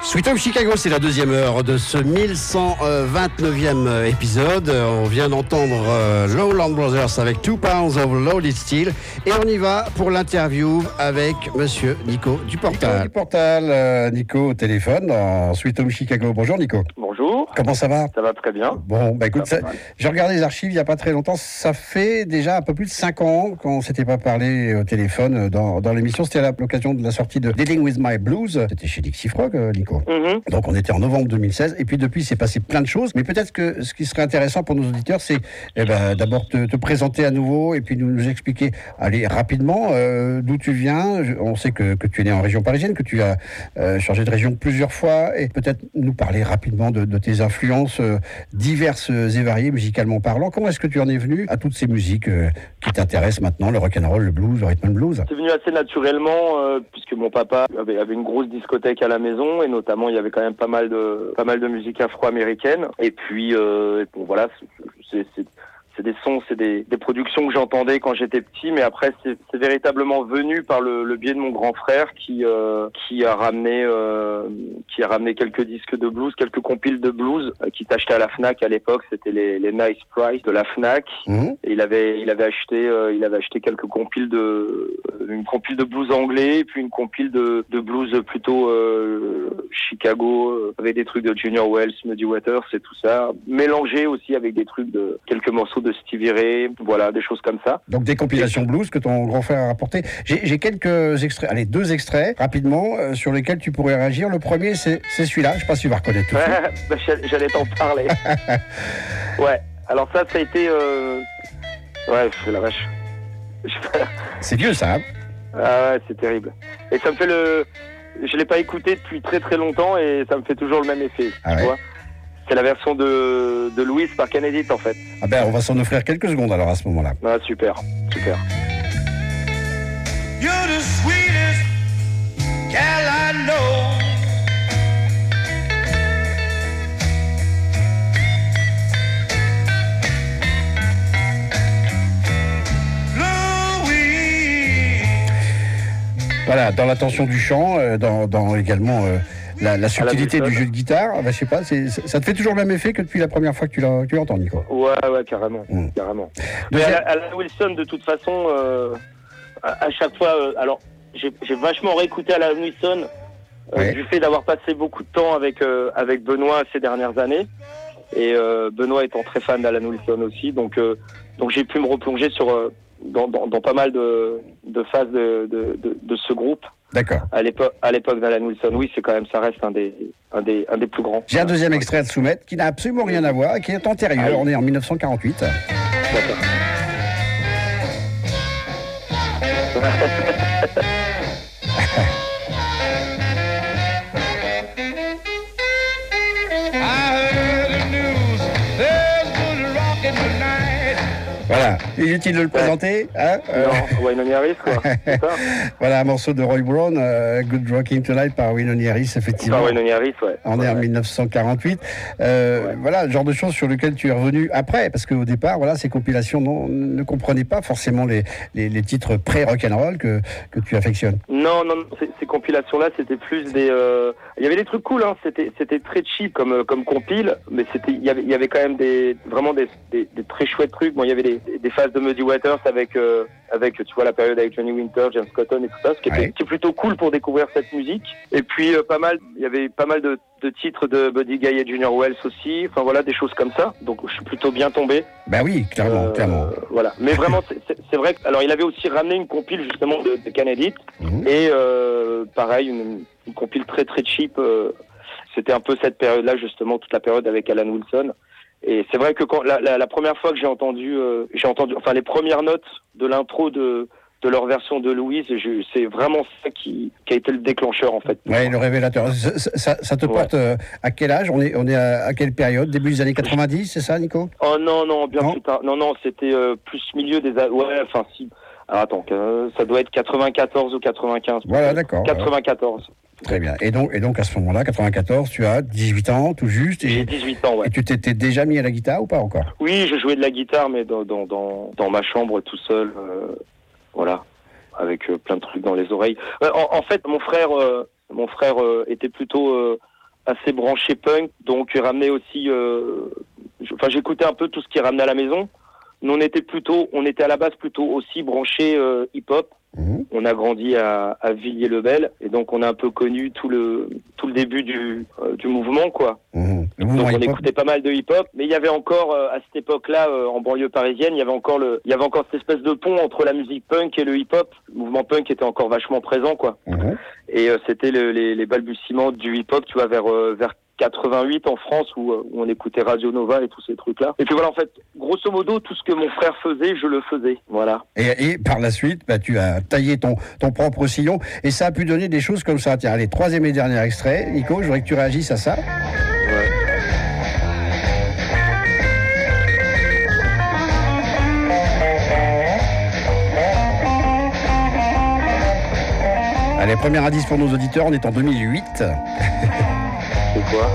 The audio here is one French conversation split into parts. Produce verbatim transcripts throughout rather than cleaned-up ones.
Sweet Home Chicago, c'est la deuxième heure de ce mille cent vingt-neuvième épisode. On vient d'entendre euh, Lowland Brothers avec Two Pounds of Loaded Steel. Et on y va pour l'interview avec monsieur Nico Duportal. Nico Duportal, euh, Nico au téléphone dans Sweet Home Chicago. Bonjour Nico. Bonjour. Comment ça va? Ça va très bien. Bon, bah écoute, ça, j'ai regardé les archives il n'y a pas très longtemps. Ça fait déjà un peu plus de cinq ans qu'on ne s'était pas parlé au téléphone dans, dans l'émission. C'était à l'occasion de la sortie de Dealing with My Blues. C'était chez Dixie Frog, Nico. Mm-hmm. Donc on était en novembre deux mille seize. Et puis depuis, il s'est passé plein de choses. Mais peut-être que ce qui serait intéressant pour nos auditeurs, c'est eh ben, d'abord te, te présenter à nouveau et puis nous, nous expliquer, allez, rapidement, euh, d'où tu viens. On sait que, que tu es né en région parisienne, que tu as euh, changé de région plusieurs fois. Et peut-être nous parler rapidement de, de tes influences euh, diverses et variées, musicalement parlant. Comment est-ce que tu en es venu à toutes ces musiques euh, qui t'intéressent maintenant, le rock'n'roll, le blues, le rhythm and blues? C'est venu assez naturellement, euh, puisque mon papa avait, avait une grosse discothèque à la maison, et notamment il y avait quand même pas mal de pas mal de musique afro-américaine. Et puis euh, bon voilà, c'est, c'est c'est des sons, c'est des, des productions que j'entendais quand j'étais petit, mais après c'est, c'est véritablement venu par le, le biais de mon grand frère qui euh, qui a ramené euh, qui a ramené quelques disques de blues, quelques compiles de blues euh, qui t'achetaient à la Fnac à l'époque. C'était les, les Nice Price de la Fnac. Mmh. Et il avait il avait acheté euh, il avait acheté quelques compiles de une compile de blues anglais, puis une compile de de blues plutôt euh, Chicago euh, avec des trucs de Junior Wells, Muddy Waters et tout ça, mélangé aussi avec des trucs de quelques morceaux de Stevie Ray, voilà, des choses comme ça. Donc des compilations blues que ton grand frère a rapportées. J'ai, j'ai quelques extraits, allez, deux extraits, rapidement, euh, sur lesquels tu pourrais réagir. Le premier, c'est, c'est celui-là, je ne sais pas si tu vas reconnaître tout de suite. J'allais t'en parler. Ouais, alors ça, ça a été... Euh... Ouais, c'est la vache. C'est vieux, ça. Hein? Ah ouais, c'est terrible. Et ça me fait le... Je ne l'ai pas écouté depuis très très longtemps et ça me fait toujours le même effet, ah tu ouais. vois. C'est la version de, de Louis par Kennedy, en fait. Ah ben, on va s'en offrir quelques secondes alors à ce moment-là. Ah, super, super. You're the sweetest gal I know. Louis. Voilà, dans la tension du chant, euh, dans, dans également... Euh, La, la subtilité du jeu de guitare, bah, je sais pas, c'est, ça te fait toujours le même effet que depuis la première fois que tu, l'as, que tu l'entends, Nico? Ouais, ouais, carrément, mmh. carrément. Mais à, à la Wilson, de toute façon, euh, à, à chaque fois, euh, alors j'ai, j'ai vachement réécouté à la Wilson euh, ouais. du fait d'avoir passé beaucoup de temps avec euh, avec Benoît ces dernières années, et euh, Benoît étant très fan d'Alan Wilson aussi, donc euh, donc j'ai pu me replonger sur euh, dans, dans dans pas mal de de phases de de, de, de ce groupe. D'accord. À l'époque, à l'époque d'Alan Wilson, oui, c'est quand même, ça reste un des, un des, un des plus grands. J'ai un deuxième extrait à te soumettre qui n'a absolument rien à voir, qui est antérieur. Ah oui. On est en dix-neuf cent quarante-huit. D'accord. Voilà, inutile de le présenter, hein? Non, Wynonie Harris, quoi. C'est ça. Voilà, un morceau de Roy Brown, uh, Good Rocking Tonight par Wynonie Harris, effectivement. Par Wynonie Harris, ouais. On ouais, est en ouais. dix-neuf cent quarante-huit. Euh, ouais. Voilà, le genre de choses sur lesquelles tu es revenu après, parce qu'au départ, voilà, ces compilations non, ne comprenaient pas forcément les, les, les titres pré-rock'n'roll que, que tu affectionnes. Non, non, ces, ces compilations-là, c'était plus des... Euh... Il y avait des trucs cool, hein. C'était, c'était très cheap comme, comme compile, mais c'était, il y avait, il y avait quand même des, vraiment des, des, des très chouettes trucs. Bon, il y avait des, des phases de Muddy Waters avec, euh, avec, tu vois, la période avec Johnny Winter, James Cotton et tout ça, ce qui, ouais. était, qui est plutôt cool pour découvrir cette musique. Et puis, euh, pas mal, il y avait pas mal de, de titres de Buddy Guy et Junior Wells aussi. Enfin, voilà, des choses comme ça. Donc, je suis plutôt bien tombé. Ben oui, clairement, euh, clairement. Voilà. Mais vraiment, c'est, c'est, c'est vrai que, alors, il avait aussi ramené une compile, justement, de, de Kennedy. Mm-hmm. Et, euh, pareil, une, une compile très, très cheap. Euh, c'était un peu cette période-là, justement, toute la période avec Alan Wilson. Et c'est vrai que quand la, la, la première fois que j'ai entendu, euh, j'ai entendu, enfin les premières notes de l'intro de de leur version de Louise, je, c'est vraiment ça qui, qui a été le déclencheur en fait. Ouais, le révélateur. Ça, ça, ça te porte ouais. euh, à quel âge? On est on est à, à quelle période? Début des années quatre-vingt-dix, c'est ça, Nico? Oh non non, bien non. plus tard. Non non, c'était euh, plus milieu des années. Ouais, enfin si. Alors attends, euh, ça doit être quatre-vingt-quatorze ou quatre-vingt-quinze. Voilà, d'accord. quatre-vingt-quatorze. Très bien. Et donc, et donc à ce moment-là, quatre-vingt-quatorze, tu as dix-huit ans, tout juste. Et, J'ai dix-huit ans, ouais. Et tu t'étais déjà mis à la guitare ou pas encore? Oui, je jouais de la guitare, mais dans dans dans, dans ma chambre tout seul, euh, voilà, avec euh, plein de trucs dans les oreilles. Euh, en, en fait, mon frère, euh, mon frère euh, était plutôt euh, assez branché punk, donc ramenait aussi. Euh, enfin, j'écoutais un peu tout ce qui ramenait à la maison. Nous, on était plutôt, on était à la base plutôt aussi branché euh, hip-hop. Mmh. On a grandi à, à Villiers-le-Bel et donc on a un peu connu tout le tout le début du euh, du mouvement quoi. Mmh. Donc on hip-hop. Écoutait pas mal de hip-hop, mais il y avait encore euh, à cette époque-là euh, en banlieue parisienne, il y avait encore le il y avait encore cette espèce de pont entre la musique punk et le hip-hop. Le mouvement punk était encore vachement présent quoi. Mmh. Et euh, c'était le, les, les balbutiements du hip-hop, tu vois, vers euh, vers quatre-vingt-huit en France où, où on écoutait Radio Nova et tous ces trucs-là. Et puis voilà, en fait, grosso modo, tout ce que mon frère faisait, je le faisais. Voilà. Et, et par la suite, bah, tu as taillé ton, ton propre sillon et ça a pu donner des choses comme ça. Tiens, allez, troisième et dernier extrait. Nico, je voudrais que tu réagisses à ça. Ouais. Allez, premier indice pour nos auditeurs, on est en deux mille huit. C'est quoi?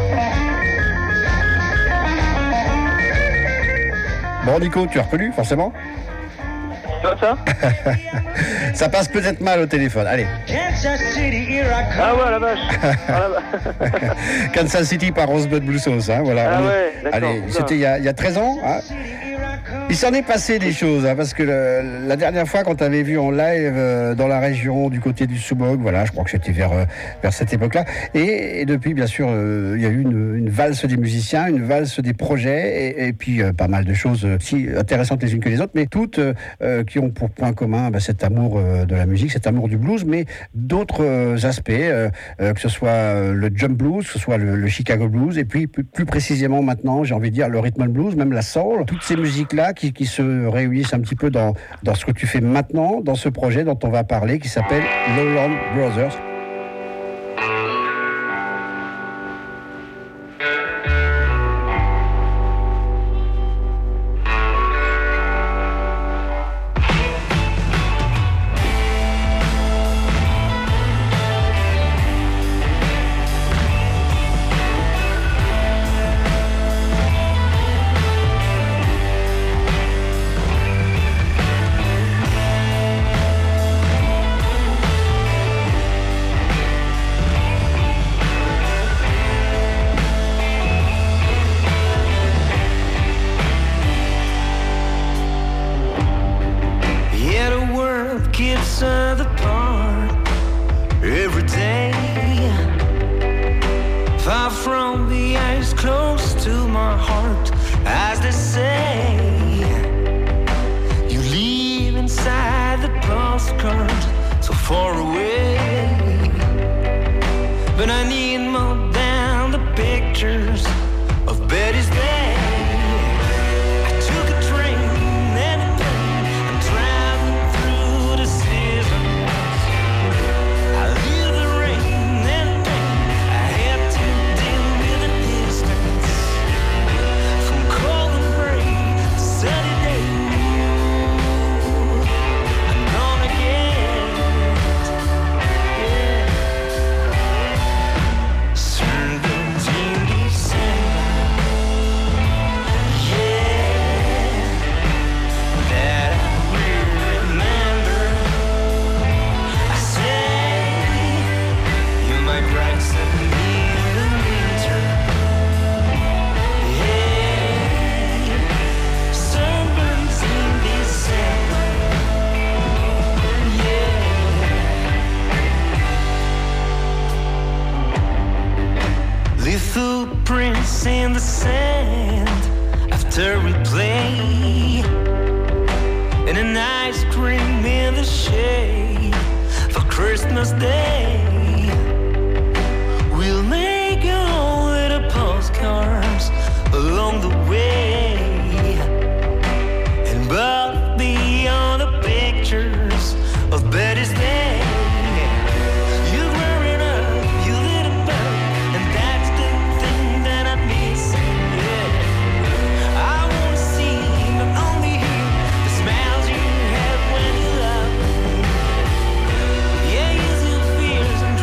Bon, Nico, tu as reconnu, forcément? Ça, ça Ça passe peut-être mal au téléphone. Allez. Ah ouais, la vache. Ah, la vache. Kansas City par Rosebud Blue Sauce. Hein, voilà. Ah ouais, d'accord. Allez, c'était il y a, il y a treize ans. Hein. Il s'en est passé des choses, hein, parce que le, la dernière fois qu'on t'avait vu en live euh, dans la région, du côté du Soubog, voilà, je crois que c'était vers, euh, vers cette époque-là. Et, et depuis, bien sûr, euh, il y a eu une, une valse des musiciens, une valse des projets, et, et puis euh, pas mal de choses si intéressantes les unes que les autres, mais toutes euh, qui ont pour point commun bah, cet amour euh, de la musique, cet amour du blues, mais d'autres euh, aspects, euh, euh, que ce soit euh, le jump blues, que ce soit le, le Chicago blues, et puis plus, plus précisément maintenant, j'ai envie de dire le rhythm and blues, même la soul, toutes ces musiques-là qui, qui se réunissent un petit peu dans, dans ce que tu fais maintenant, dans ce projet dont on va parler, qui s'appelle Lowland Brothers. In the sand after we play, and an ice cream in the shade for Christmas Day. We'll make our little postcards along the way, and both be on the pictures of Betty's Day. Smiles you have when you love me. Yeah, use your fears and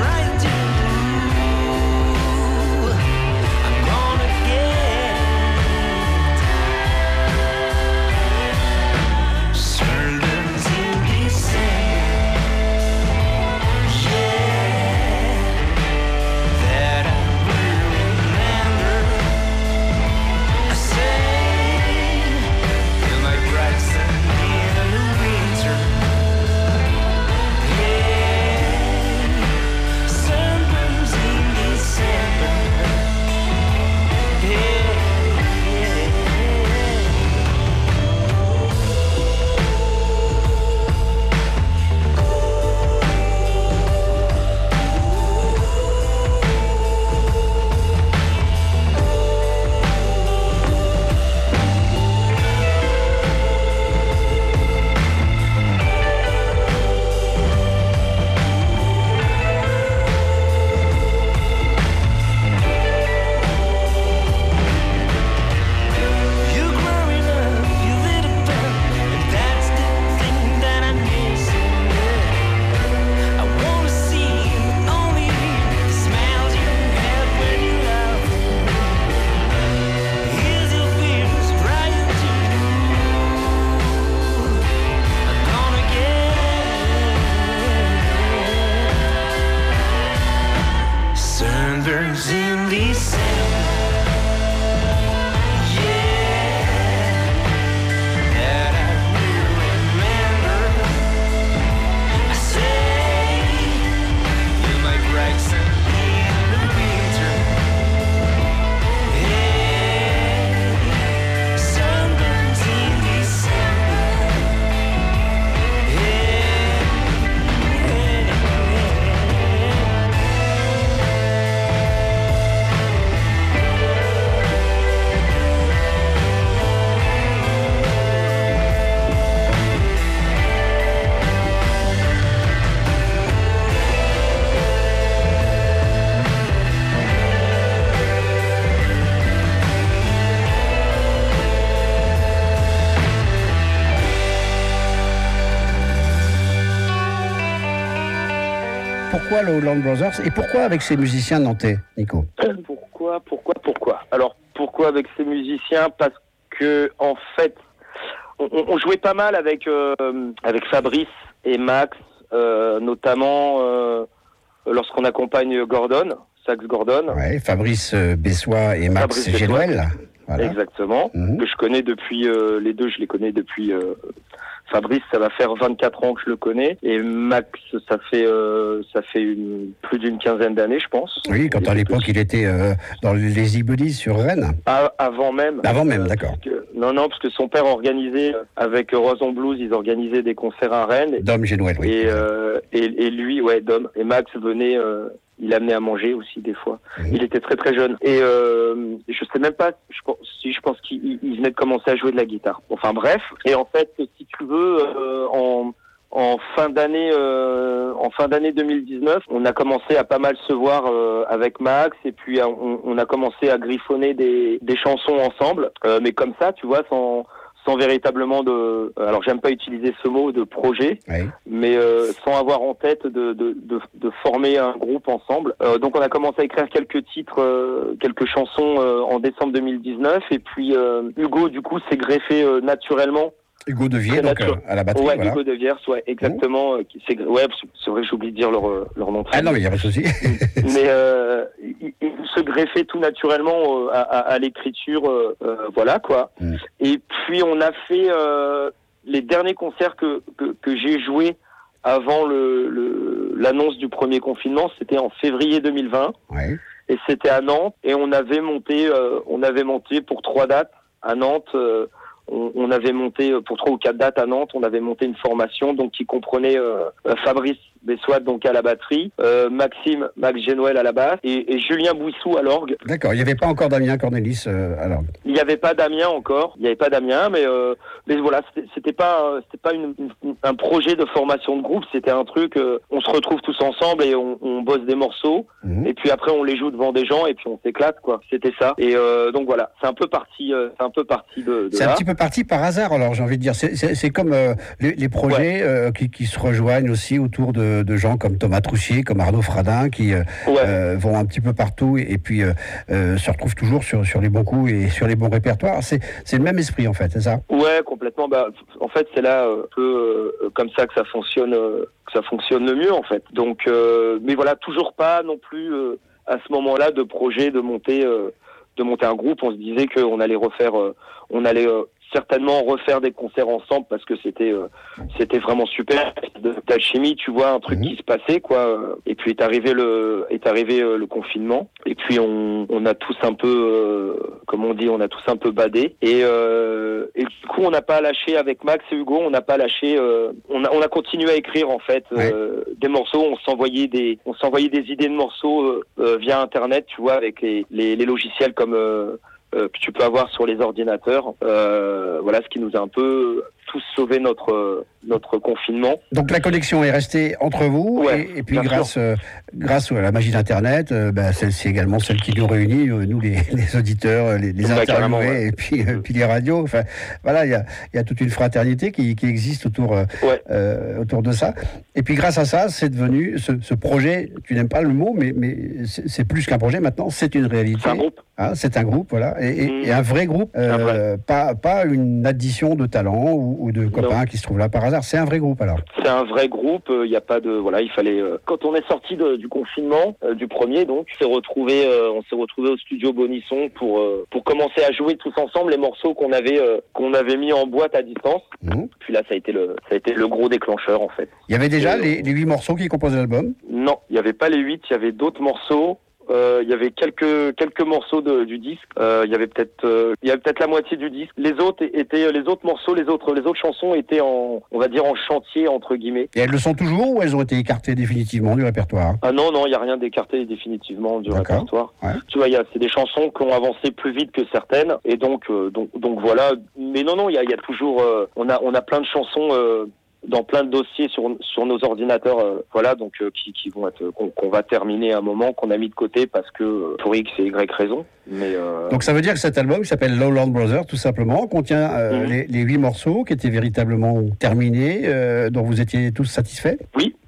pourquoi le Lowland Brothers et pourquoi avec ces musiciens nantais, Nico? Pourquoi, pourquoi, pourquoi Alors, pourquoi avec ces musiciens? Parce que, en fait, on, on jouait pas mal avec, euh, avec Fabrice et Max, euh, notamment euh, lorsqu'on accompagne Gordon, Sax Gordon. Ouais, Fabrice Bessois et Max Génoël. Voilà. Exactement, mmh. que je connais depuis, euh, les deux je les connais depuis, euh, Fabrice ça va faire vingt-quatre ans que je le connais, et Max ça fait, euh, ça fait une, plus d'une quinzaine d'années je pense. Oui, quand à l'époque il était euh, dans les Easy Buddies sur Rennes. Ah, avant même. Avant même, euh, d'accord. Que, non, non, parce que son père organisait, avec Roison Blues, ils organisaient des concerts à Rennes. Dom Génoël, oui. Et, euh, et, et lui, ouais, Dom, et Max venait... Euh, il amenait à manger aussi des fois. Mmh. Il était très très jeune. Et euh, je sais même pas je pense, si je pense qu'il il venait de commencer à jouer de la guitare. Enfin bref. Et en fait, si tu veux, euh, en, en fin d'année, euh, en fin d'année deux mille dix-neuf, on a commencé à pas mal se voir euh, avec Max. Et puis on, on a commencé à griffonner des, des chansons ensemble. Euh, mais comme ça, tu vois, sans sans véritablement de, alors j'aime pas utiliser ce mot de projet, oui. mais euh, sans avoir en tête de, de, de, de former un groupe ensemble. Euh, donc on a commencé à écrire quelques titres, euh, quelques chansons euh, en décembre deux mille dix-neuf, et puis euh, Hugo du coup s'est greffé euh, naturellement. Hugo Deviers, donc euh, à la batterie. Ouais, voilà. Hugo Deviers, ouais, exactement. Mmh. C'est, ouais, c'est vrai que j'oublie de dire leur, leur nom. Ah non, mais il n'y a pas de souci. Mais euh, il, il se greffait tout naturellement euh, à, à, à l'écriture, euh, euh, voilà quoi. Mmh. Et puis on a fait euh, les derniers concerts que, que, que j'ai joués avant le, le, l'annonce du premier confinement, c'était en février deux mille vingt. Ouais. Et c'était à Nantes. Et on avait monté, euh, on avait monté pour trois dates à Nantes. Euh, On, on avait monté pour trois ou quatre dates à Nantes, on avait monté une formation donc qui comprenait euh, Fabrice Bessois donc à la batterie, euh, Maxime Max Génoël à la basse et, et Julien Bouissou à l'orgue. D'accord, il n'y avait pas encore Damien Cornelis euh, à l'orgue. Il n'y avait pas Damien encore, il n'y avait pas Damien, mais euh, mais voilà, c'était, c'était pas c'était pas une, une, un projet de formation de groupe, c'était un truc, euh, on se retrouve tous ensemble et on, on bosse des morceaux mmh. et puis après on les joue devant des gens et puis on s'éclate quoi. C'était ça. Et euh, donc voilà, c'est un peu parti, euh, c'est un peu parti de, de c'est là. un petit peu parti par hasard, alors j'ai envie de dire. C'est, c'est, c'est comme euh, les, les projets ouais. euh, qui, qui se rejoignent aussi autour de, de gens comme Thomas Troussier, comme Arnaud Fradin, qui euh, ouais. euh, vont un petit peu partout et, et puis euh, euh, se retrouvent toujours sur, sur les bons coups et sur les bons répertoires. C'est, c'est le même esprit en fait, c'est ça? Ouais, complètement. Bah, en fait, c'est là un peu euh, comme ça que ça fonctionne, euh, que ça fonctionne le mieux en fait. Donc, euh, mais voilà, toujours pas non plus euh, à ce moment-là de projet de monter, euh, de monter un groupe. On se disait qu'on allait refaire, euh, on allait euh, certainement refaire des concerts ensemble parce que c'était euh, c'était vraiment super de d'alchimie, tu vois, un truc mmh. qui se passait quoi. Et puis est arrivé le est arrivé euh, le confinement et puis on on a tous un peu euh, comme on dit, on a tous un peu badé et euh, et du coup on n'a pas lâché avec Max et Hugo, on n'a pas lâché euh, on a on a continué à écrire en fait ouais. euh, des morceaux, on s'envoyait des on s'envoyait des idées de morceaux euh, euh, via internet, tu vois, avec les les, les logiciels comme euh, Euh, que tu peux avoir sur les ordinateurs. Euh, voilà ce qui nous a un peu tous sauvé notre notre confinement. Donc la connexion est restée entre vous ouais, et, et puis grâce euh, grâce à la magie d'Internet, euh, bah, celle-ci également celle qui nous réunit, euh, nous les, les auditeurs, les, les interviewés ouais. et puis euh, puis les radios. Enfin voilà, il y a il y a toute une fraternité qui qui existe autour euh, ouais. euh, autour de ça. Et puis grâce à ça, c'est devenu ce, ce projet. Tu n'aimes pas le mot, mais mais c'est, c'est plus qu'un projet maintenant. C'est une réalité. C'est un groupe. Hein, c'est un groupe, voilà, et, et, mmh. et un vrai groupe, euh, un vrai. Pas, pas une addition de talents ou, ou de copains non. qui se trouvent là par hasard. C'est un vrai groupe alors. C'est un vrai groupe. Il euh, n'y a pas de, voilà, il fallait. Euh, quand on est sorti de, du confinement, euh, du premier, donc, on s'est retrouvé, euh, on s'est retrouvé au studio Bonisson pour euh, pour commencer à jouer tous ensemble les morceaux qu'on avait euh, qu'on avait mis en boîte à distance. Mmh. Puis là, ça a été le, ça a été le gros déclencheur en fait. Il y avait déjà et, les, les huit morceaux qui composaient l'album? Non, il n'y avait pas les huit. Il y avait d'autres morceaux. Il euh, y avait quelques quelques morceaux de, du disque. Il euh, y avait peut-être il euh, y avait peut-être la moitié du disque. Les autres étaient les autres morceaux, les autres les autres chansons étaient en on va dire en chantier entre guillemets. Et elles le sont toujours ou elles ont été écartées définitivement du répertoire? Ah non non, il y a rien d'écarté définitivement du D'accord. répertoire. Ouais. Tu vois, il y a c'est des chansons qui ont avancé plus vite que certaines et donc euh, donc donc voilà. Mais non non, il y a il y a toujours euh, on a on a plein de chansons. Euh, dans plein de dossiers sur sur nos ordinateurs, euh, voilà, donc euh, qui qui vont être qu'on, qu'on va terminer à un moment, qu'on a mis de côté parce que euh, pour X et Y raison. Mais euh... donc ça veut dire que cet album, qui s'appelle Lowland Brothers, tout simplement, contient euh, mmh. les, les huit morceaux qui étaient véritablement terminés, euh, dont vous étiez tous satisfaits? Oui.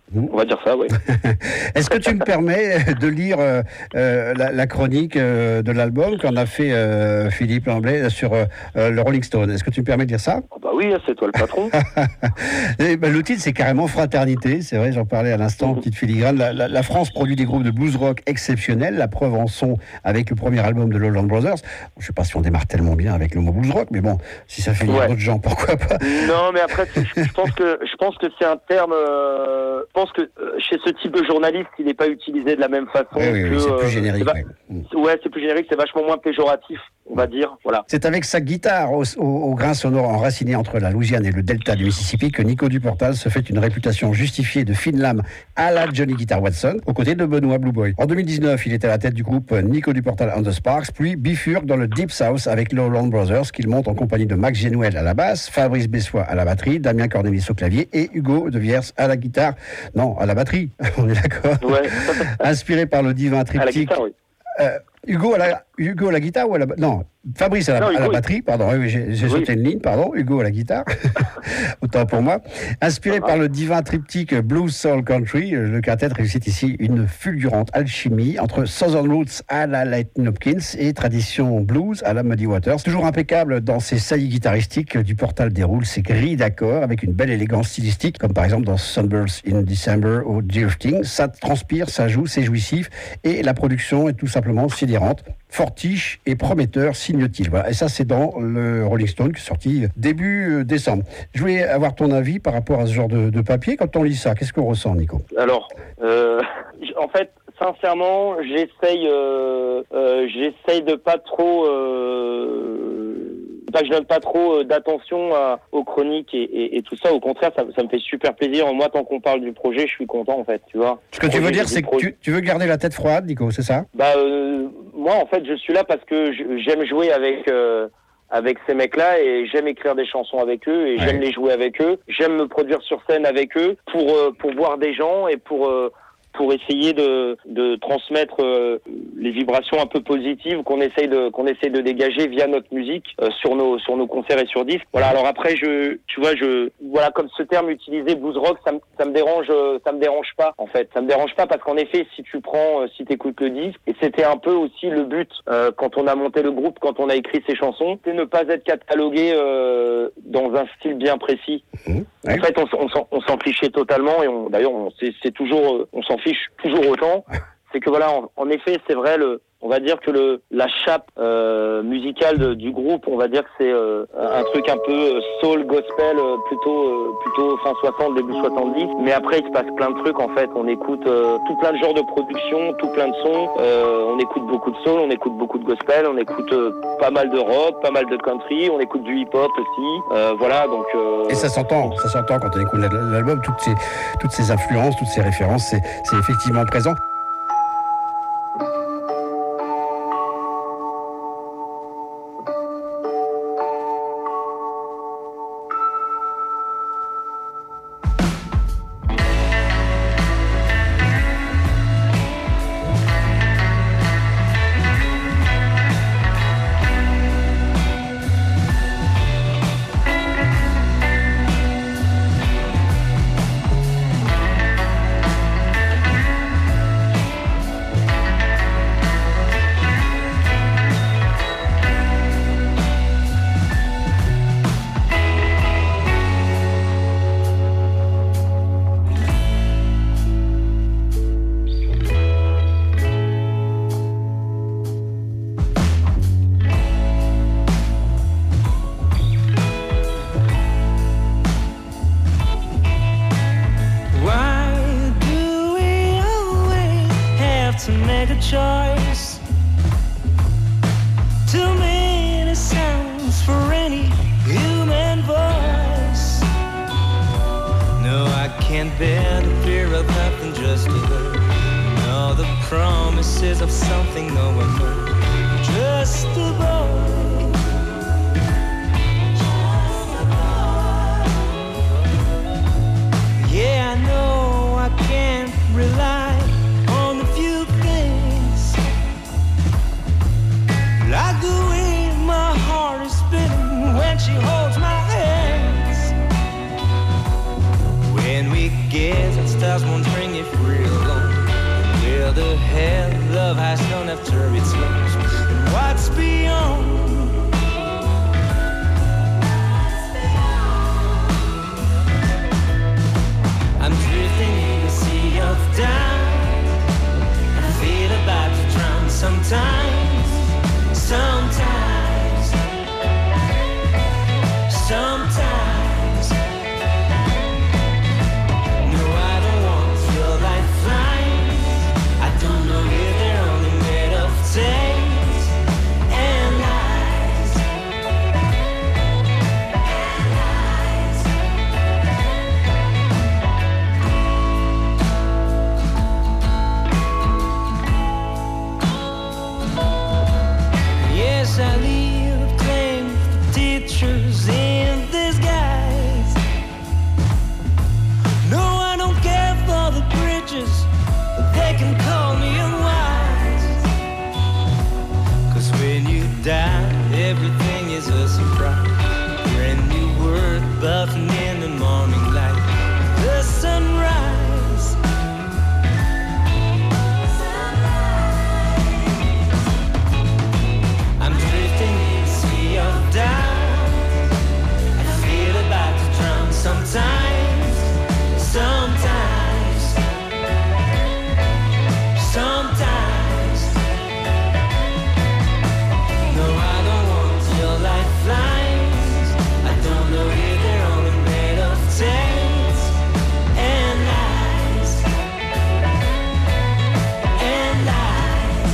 Mmh. On va dire ça, oui. Est-ce que tu me permets de lire euh, euh, la, la chronique euh, de l'album qu'en a fait euh, Philippe Lamblay sur euh, le Rolling Stone? Est-ce que tu me permets de lire ça? Oh bah oui, c'est toi le patron. Et ben, le titre, c'est carrément Fraternité. C'est vrai, j'en parlais à l'instant, petite filigrane. La, la, la France produit des groupes de blues rock exceptionnels. La preuve en sont avec le premier album de Lowland Brothers. Je ne sais pas si on démarre tellement bien avec le mot blues rock, mais bon, si ça fait lire ouais. d'autres gens, pourquoi pas? Non, mais après, je pense que je pense que c'est un terme. Euh, je pense que euh, chez ce type de journaliste, il n'est pas utilisé de la même façon. Oui, oui, que, oui, c'est plus euh, générique. C'est va... Ouais, c'est plus générique. C'est vachement moins péjoratif, on va dire. Voilà. C'est avec sa guitare au, au, au grain sonore enraciné entre la Louisiane et le delta du Mississippi que Nico Duportal se fait une réputation justifiée de fine lame à la Johnny Guitar Watson, aux côtés de Benoît Blue Boy. En deux mille dix-neuf, il était à la tête du groupe Nico Duportal and the Sparks, puis bifurque dans le Deep South avec Lowland Brothers, qu'il monte en compagnie de Max Genuel à la basse, Fabrice Bessois à la batterie, Damien Cornelis au clavier et Hugo de Viers à la guitare. Non, à la batterie, on est d'accord. Ouais. Inspiré par le divin triptyque. À la guitare, oui. Euh, Hugo à la Hugo à la guitare ou à la non Fabrice à la, non, Hugo, à la batterie, pardon, oui, j'ai, j'ai oui. sauté une ligne, pardon, Hugo à la guitare, autant pour moi. Inspiré ah, par le divin triptyque Blues Soul Country, le quintet réussit ici une fulgurante alchimie entre Southern Roots à la Leighton Hopkins et tradition blues à la Muddy Waters. Toujours impeccable dans ses saillies guitaristiques, Duportal déroule ses grilles d'accords avec une belle élégance stylistique, comme par exemple dans Sunburst in December ou Drifting. Ça transpire, ça joue, c'est jouissif et la production est tout simplement sidérante. Fortiche et prometteur, signe-t-il. Voilà. Et ça, c'est dans le Rolling Stone qui est sorti début décembre. Je voulais avoir ton avis par rapport à ce genre de, de papier. Quand on lit ça, qu'est-ce qu'on ressent, Nico? Alors, euh, en fait, sincèrement, j'essaye, euh, euh, j'essaye de pas trop... Euh, Pas que je donne pas trop d'attention à, aux chroniques et, et, et tout ça. Au contraire, ça, ça me fait super plaisir. Moi, tant qu'on parle du projet, je suis content, en fait, tu vois. Ce que tu veux dire, c'est que tu, tu veux garder la tête froide, Nico, c'est ça? Bah, euh, moi, en fait, je suis là parce que j'aime jouer avec euh, avec ces mecs-là et j'aime écrire des chansons avec eux et ouais. j'aime les jouer avec eux. J'aime me produire sur scène avec eux pour euh, pour voir des gens et pour euh, pour essayer de, de transmettre euh, les vibrations un peu positives qu'on essaye de qu'on essaye de dégager via notre musique euh, sur nos sur nos concerts et sur disques. Voilà. Alors après, je tu vois, je voilà comme ce terme utilisé blues rock, ça me ça me dérange ça me dérange pas en fait. Ça me dérange pas parce qu'en effet, si tu prends euh, si t'écoutes le disque, et c'était un peu aussi le but euh, quand on a monté le groupe, quand on a écrit ces chansons, c'est ne pas être catalogué euh, dans un style bien précis. Mmh. Ouais. En fait, on, on, s'en, on s'en fichait totalement et on, d'ailleurs, on, c'est, c'est toujours, on s'en fiche toujours autant. C'est que voilà, en, en effet, c'est vrai, le, on va dire que le, la chape euh, musicale de, du groupe, on va dire que c'est euh, un truc un peu soul, gospel, euh, plutôt, euh, plutôt fin soixante, début soixante-dix. Mais après, il se passe plein de trucs en fait. On écoute euh, tout plein de genres de production, tout plein de sons. Euh, on écoute beaucoup de soul, on écoute beaucoup de gospel, on écoute euh, pas mal de rock, pas mal de country, on écoute du hip-hop aussi. Euh, voilà, donc. Euh... Et ça s'entend, ça s'entend quand on écoute l'album, toutes ces, toutes ces influences, toutes ces références, c'est, c'est effectivement présent. choice. Too many sounds for any human voice. No, I can't bear the fear of nothing just to learn. No, the promises of something no one knows. Just a boy. Yeah, I know I can't rely on the few things, like the way my heart is spinning when she holds my hands. When we gaze at stars won't bring it real long. Where the hell love has gone after its lost, and what's beyond? I'm drifting in the sea of doubt. I feel about to drown sometimes, sometimes, sometimes. No, I don't want your lifeline. I don't know if they're only made of days and lies, and lies. Yes, I leave claim teachers in disguise. No, I don't care for the bridges, but they can call me unwise. Cause when you die, everything is a surprise. Brand new word buzzing in the morning light. The sunrise. I'm drifting in the sea of doubt. I feel about to drown sometimes, sometimes, sometimes. No, I don't want your lifelines. I don't know if they're only made of days and lies, and lies.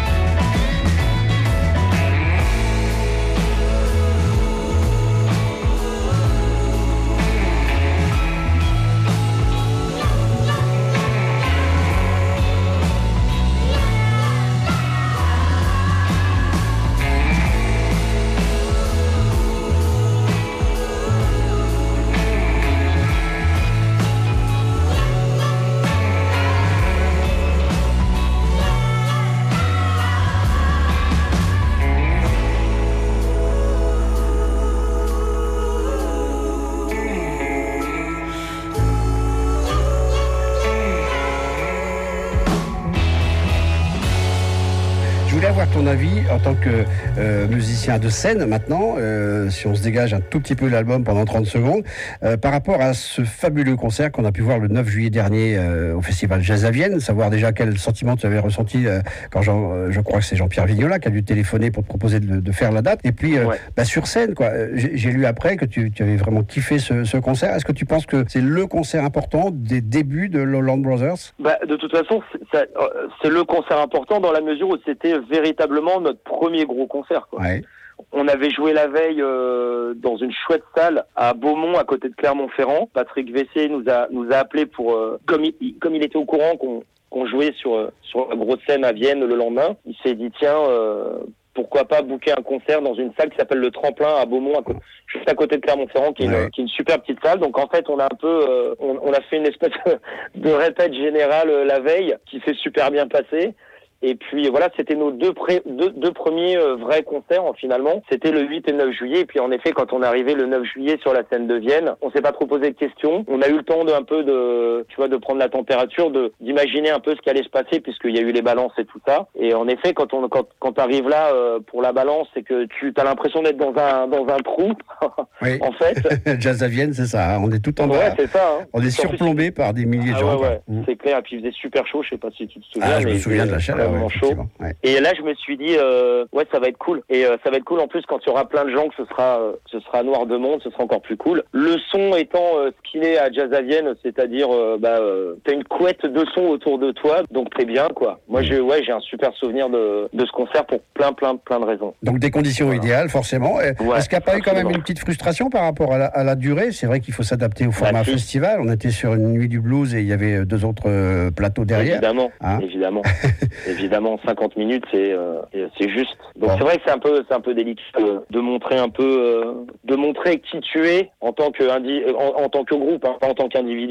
Je voulais avoir ton avis en tant que euh, musicien de scène maintenant, euh, si on se dégage un tout petit peu l'album pendant trente secondes, euh, par rapport à ce fabuleux concert qu'on a pu voir le neuf juillet dernier euh, au Festival Jazz à Vienne, savoir déjà quel sentiment tu avais ressenti euh, quand Jean, euh, je crois que c'est Jean-Pierre Vignola qui a dû téléphoner pour te proposer de, de faire la date, et puis euh, Ouais. bah, sur scène, quoi. J'ai, j'ai lu après que tu, tu avais vraiment kiffé ce, ce concert. Est-ce que tu penses que c'est le concert important des débuts de Lowland Brothers? Bah, de toute façon, c'est, ça, euh, c'est le concert important dans la mesure où c'était véritablement notre premier gros concert, quoi. Ouais. On avait joué la veille euh, dans une chouette salle à Beaumont, à côté de Clermont-Ferrand. Patrick Vessé nous a nous a appelé pour euh, comme il comme il était au courant qu'on qu'on jouait sur euh, sur la grosse scène à Vienne le lendemain. Il s'est dit tiens euh, pourquoi pas booker un concert dans une salle qui s'appelle le Tremplin à Beaumont, à côté, juste à côté de Clermont-Ferrand, qui est, Ouais. une, qui est une super petite salle. Donc en fait, on a un peu, euh, on, on a fait une espèce de répète générale euh, la veille, qui s'est super bien passée. Et puis voilà, c'était nos deux, pré- deux, deux premiers euh, vrais concerts hein, finalement. C'était le huit et le neuf juillet. Et puis en effet, quand on est arrivé le neuf juillet sur la scène de Vienne, on s'est pas trop posé de questions. On a eu le temps de un peu de, tu vois, de prendre la température, de d'imaginer un peu ce qui allait se passer puisqu'il y a eu les balances et tout ça. Et en effet, quand on quand quand t'arrives là euh, pour la balance, c'est que tu as l'impression d'être dans un dans un trou. Oui. En fait. Jazz à Vienne, c'est ça. Hein. On est tout en bas. Ouais, c'est ça. Hein. On est Surtout surplombé par des milliers de Ah gens. ouais, ouais. Mmh. C'est clair. Et puis il faisait super chaud. Je sais pas si tu te souviens. Ah, je mais me il souviens de faisait la chaleur. vraiment Ouais, chaud. ouais. Et là, je me suis dit, euh, ouais, ça va être cool. Et euh, ça va être cool en plus quand il y aura plein de gens, que ce sera, euh, ce sera noir de monde, ce sera encore plus cool. Le son étant euh, ce qu'il est à Jazz à Vienne, c'est-à-dire, euh, bah, euh, t'as une couette de son autour de toi, donc très bien, quoi. Moi, j'ai, ouais, j'ai un super souvenir de, de ce concert pour plein, plein, plein de raisons. Donc des conditions Voilà. idéales, forcément. Ouais, Est-ce qu'il n'y a pas eu quand même absolument. une petite frustration par rapport à la, à la durée? C'est vrai qu'il faut s'adapter au format Bah, si. festival. On était sur une nuit du blues et il y avait deux autres euh, plateaux derrière. Évidemment, Hein évidemment, évidemment, cinquante minutes, c'est euh, et c'est juste. Donc Bon. c'est vrai que c'est un peu, c'est un peu délicat euh, de montrer un peu, euh, de montrer qui tu es en tant que indi- en, en tant que groupe, hein, pas en tant qu'individu.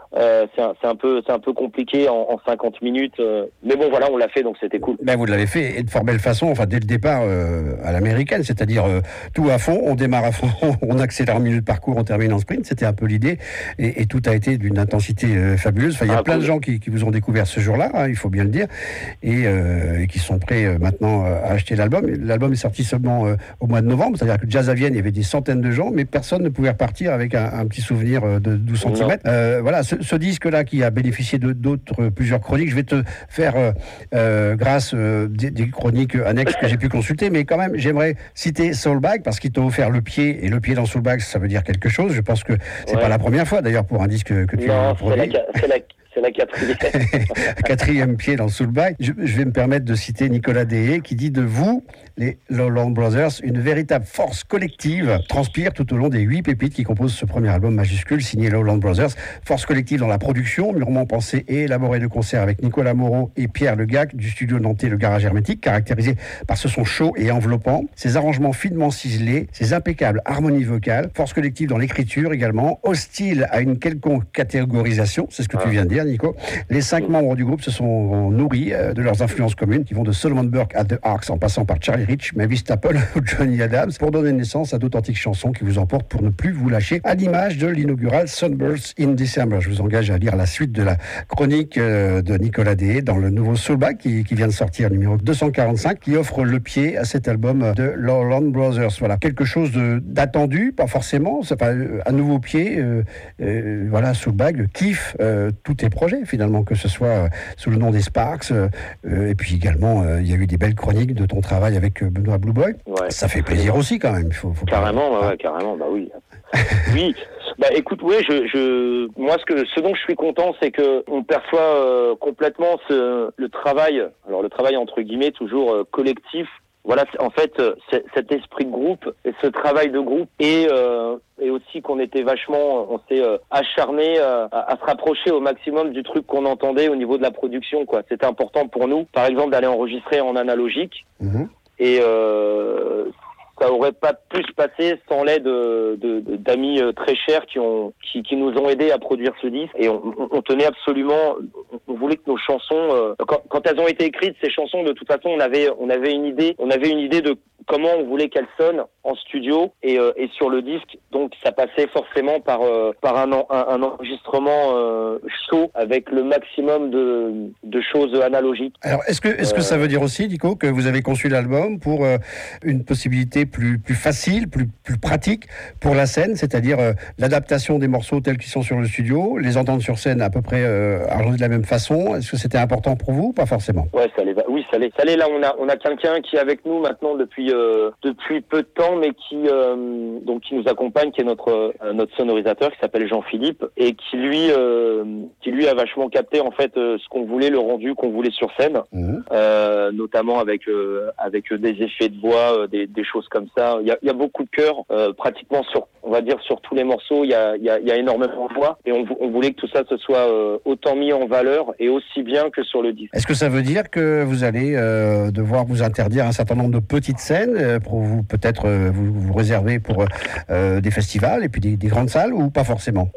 Euh, c'est, un, c'est un peu, c'est un peu compliqué en, en cinquante minutes. Euh, mais bon, voilà, on l'a fait, donc c'était cool. Ben, vous l'avez fait et de fort belle façon, enfin dès le départ euh, à l'américaine, c'est-à-dire euh, tout à fond, on démarre à fond, on accélère en milieu de parcours, on termine en sprint. C'était un peu l'idée et, et tout a été d'une intensité euh, fabuleuse. Enfin, il y a ah, plein cool. de gens qui, qui vous ont découvert ce jour-là, hein, il faut bien le dire, et, euh, et qui sont prêts euh, maintenant euh, à acheter l'album. L'album est sorti seulement euh, au mois de novembre, c'est-à-dire que Jazz à Vienne, il y avait des centaines de gens, mais personne ne pouvait repartir avec un, un petit souvenir de douze centimètres. Euh, voilà, ce, ce disque-là qui a bénéficié de, d'autres, euh, plusieurs chroniques, je vais te faire, euh, euh, grâce euh, des, des chroniques annexes que j'ai pu consulter, mais quand même, j'aimerais citer Soulbag, parce qu'il t'a offert le pied, et le pied dans Soulbag, ça veut dire quelque chose. Je pense que c'est ouais. pas la première fois, d'ailleurs, pour un disque que tu non, as produit. C'est la, c'est la... C'est la quatrième. quatrième pied dans le Soulbag. Je, je vais me permettre de citer Nicolas Deshaies qui dit de vous, les Lowland Brothers, une véritable force collective transpire tout au long des huit pépites qui composent ce premier album majuscule signé Lowland Brothers. Force collective dans la production, mûrement pensée et élaborée de concert avec Nicolas Moreau et Pierre Legac du studio nantais Le Garage Hermétique, caractérisé par ce son chaud et enveloppant, ses arrangements finement ciselés, ses impeccables harmonies vocales. Force collective dans l'écriture également, hostile à une quelconque catégorisation, c'est ce que tu viens de dire, Nico. Les cinq membres du groupe se sont nourris de leurs influences communes qui vont de Solomon Burke à The Arcs en passant par Charlie Rich, Mavis Staple ou Johnny Adams pour donner naissance à d'authentiques chansons qui vous emportent pour ne plus vous lâcher à l'image de l'inaugural Sunburst in December. Je vous engage à lire la suite de la chronique de Nicolas Deshaies dans le nouveau Soulbag qui, qui vient de sortir, numéro deux cent quarante-cinq, qui offre le pied à cet album de Lowland Brothers. Voilà, quelque chose de, d'attendu, pas forcément, c'est pas un nouveau pied, euh, euh, voilà, Soulbag kiffe euh, tous tes projets finalement, que ce soit euh, sous le nom des Sparks, euh, et puis également euh, il y a eu des belles chroniques de ton travail avec euh, Benoît Blue Boy. Ouais. Ça fait plaisir aussi quand même. Il faut, faut carrément, pas... ouais, ouais, carrément, bah oui. Oui, bah écoute, oui, je, je, moi ce que, ce dont je suis content, c'est que on perçoit euh, complètement ce, le travail, alors le travail entre guillemets toujours euh, collectif. Voilà, en fait, c'est, cet esprit de groupe et ce travail de groupe et euh, et aussi qu'on était vachement, on s'est euh, acharné euh, à, à se rapprocher au maximum du truc qu'on entendait au niveau de la production, quoi. C'était important pour nous, par exemple, d'aller enregistrer en analogique. Mmh. Et euh, ça aurait pas pu se passer sans l'aide de, de, de, d'amis très chers qui ont qui, qui nous ont aidés à produire ce disque. Et on, on, on tenait absolument, on voulait que nos chansons, euh, quand, quand elles ont été écrites, ces chansons, de toute façon, on avait on avait une idée, on avait une idée de comment on voulait qu'elles sonnent en studio et, euh, et sur le disque. Donc ça passait forcément par euh, par un, un, un enregistrement euh, chaud avec le maximum de, de choses analogiques. Alors est-ce que est-ce que euh... ça veut dire aussi, Nico, que vous avez conçu l'album pour euh, une possibilité plus plus facile, plus plus pratique pour la scène, c'est-à-dire euh, l'adaptation des morceaux tels qu'ils sont sur le studio, les entendre sur scène à peu près euh, arrangés de la même façon. Est-ce que c'était important pour vous ou pas forcément? Ouais, ça l'est. Oui, ça l'est. Ça l'est. Là, on a on a quelqu'un qui est avec nous maintenant depuis euh, depuis peu de temps, mais qui euh, donc qui nous accompagne, qui est notre euh, notre sonorisateur, qui s'appelle Jean-Philippe, et qui lui euh, qui lui a vachement capté en fait euh, ce qu'on voulait, le rendu qu'on voulait sur scène, mmh. euh, notamment avec euh, avec des effets de voix, euh, des, des choses comme ça. Il y a il y a beaucoup de chœurs, euh, pratiquement sur on va dire sur tous les morceaux. Il y a il y a, il y a énormément de voix, et on, on voulait que tout ça se soit euh, autant mis en valeur et aussi bien que sur le disque. Est-ce que ça veut dire que vous allez euh, devoir vous interdire un certain nombre de petites scènes euh, pour vous peut-être euh, vous, vous réserver pour euh, des festivals et puis des, des grandes salles ou pas forcément?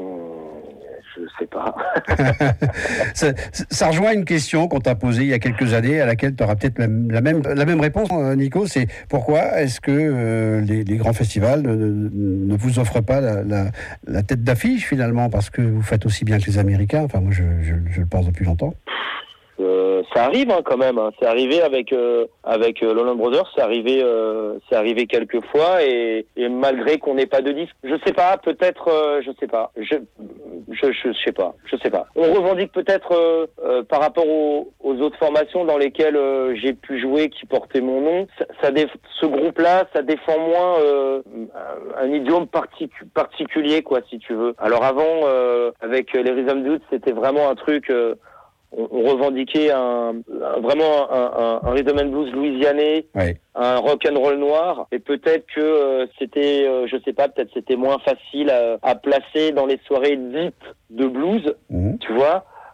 Je sais pas. ça, ça rejoint une question qu'on t'a posée il y a quelques années, à laquelle tu auras peut-être même, la, même, la même réponse, Nico. C'est pourquoi est-ce que euh, les, les grands festivals ne, ne vous offrent pas la, la, la tête d'affiche finalement, parce que vous faites aussi bien que les Américains. Enfin, moi, je, je, je le pense depuis longtemps. Euh, ça arrive hein, quand même. Hein. C'est arrivé avec euh, avec euh, Lowland Brothers. C'est arrivé, euh, c'est arrivé quelques fois et, et malgré qu'on n'ait pas de disque, je sais pas. Peut-être, euh, je sais pas. Je, je je sais pas. Je sais pas. On revendique peut-être euh, euh, par rapport aux, aux autres formations dans lesquelles euh, j'ai pu jouer, qui portaient mon nom. Ça, ça déf- ce groupe-là, ça défend moins euh, un idiome particu- particulier, quoi, si tu veux. Alors avant, euh, avec les Rhythm Dudes, c'était vraiment un truc. Euh, On revendiquait un, un vraiment un, un, un rhythm and blues louisianais, oui. Un rock and roll noir, et peut-être que euh, c'était, euh, je sais pas, peut-être c'était moins facile à, à placer dans les soirées dites de blues, mmh. tu vois.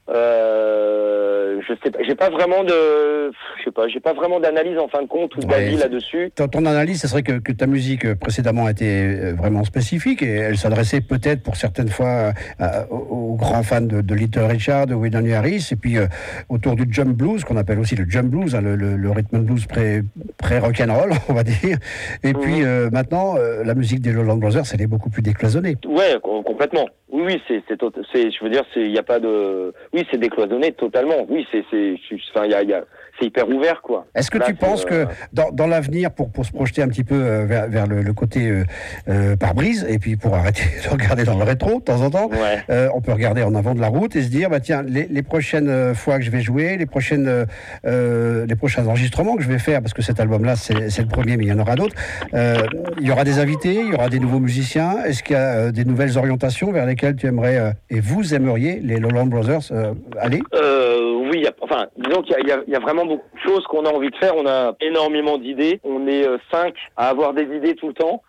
Euh, je sais pas, j'ai pas vraiment de, je sais pas, j'ai pas vraiment d'analyse en fin de compte ou d'avis ouais, là-dessus. Ton, ton analyse, ce serait que, que ta musique euh, précédemment était vraiment spécifique et elle s'adressait peut-être pour certaines fois euh, aux, aux grands fans de, de Little Richard, de Wyndham Harris, et puis euh, autour du jump blues, qu'on appelle aussi le jump blues, hein, le, le, le rhythm and blues pré, pré-rock'n'roll, on va dire. Et mmh. puis euh, maintenant, euh, la musique des Lowland Brothers, elle est beaucoup plus décloisonnée. Ouais, complètement. Oui, oui, c'est, c'est, c'est, je veux dire, c'est, il y a pas de, oui, c'est décloisonné totalement. Oui, c'est, c'est, enfin, il y a, y a, c'est hyper ouvert, quoi. Est-ce que Là, tu penses euh... que dans, dans l'avenir, pour, pour se projeter un petit peu euh, vers, vers le, le côté euh, euh, pare-brise, et puis pour arrêter de regarder dans le rétro de temps en temps, ouais. euh, on peut regarder en avant de la route et se dire, bah tiens, les, les prochaines fois que je vais jouer, les prochaines, euh, les prochains enregistrements que je vais faire, parce que cet album-là, c'est, c'est le premier, mais il y en aura d'autres. Euh, il y aura des invités, il y aura des nouveaux musiciens. Est-ce qu'il y a euh, des nouvelles orientations vers lesquelles tu aimerais euh, et vous aimeriez, les Lowland Brothers, euh, aller euh, Oui, y a, enfin, disons qu'il y a, y a vraiment beaucoup de choses qu'on a envie de faire. On a énormément d'idées. On est euh, cinq à avoir des idées tout le temps.